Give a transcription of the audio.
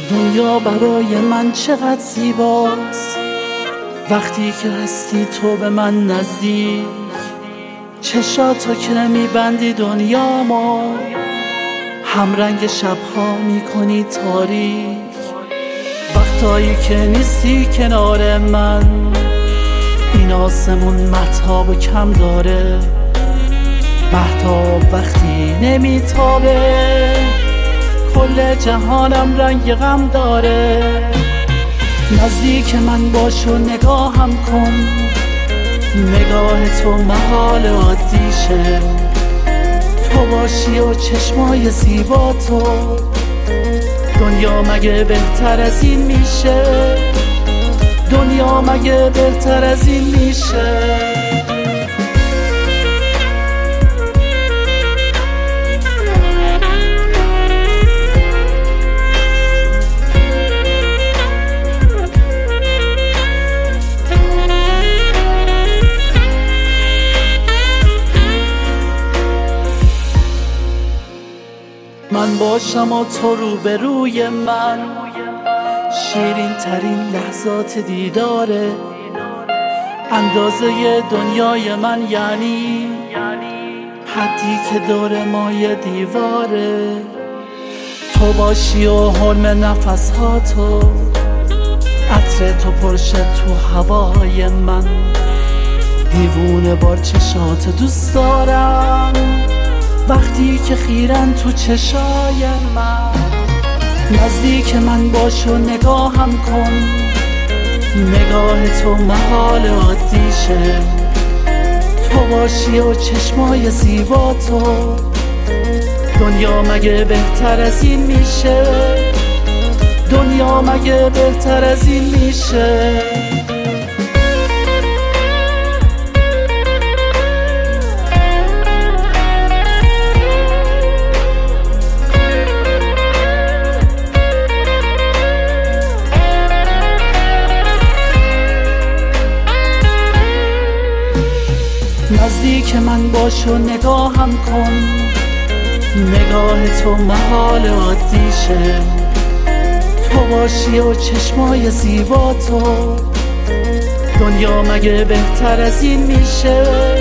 دنیا برای من چقدر زیباست وقتی که هستی تو به من نزدیک. چشاتو که میبندی دنیامو همرنگ شبها میکنی تاریک. وقتایی که نیستی کنار من این آسمون مهتاب و کم داره. مهتاب وقتی نمیتابه کل جهانم رنگ غم داره. نزدیک من باش و نگاهم کن، نگاه تو محال عادیشه. تو باشی و چشمای زیبا تو دنیا مگه بهتر از این میشه؟ دنیا مگه بهتر از این میشه؟ من باشم و تو روبروی من، شیرین ترین لحظات دیداره. اندازه دنیای من یعنی حدی که دور ما یه دیواره. تو باشی و حرم نفس ها تو، عطر تو پرشه تو هوای من. دیوونه بار چشات دوست دارم وقتی که خیرن تو چشای من. نزدیک من باش و نگاهم کن، نگاه تو محال عادیشه. تو باشی و چشمای زیبا تو دنیا مگه بهتر از این میشه؟ دنیا مگه بهتر از این میشه؟ نزدیک من باش و نگاهم کن، نگاه تو محال عادیشه. تو باشی و چشمای زیبا تو دنیا مگه بهتر از این میشه؟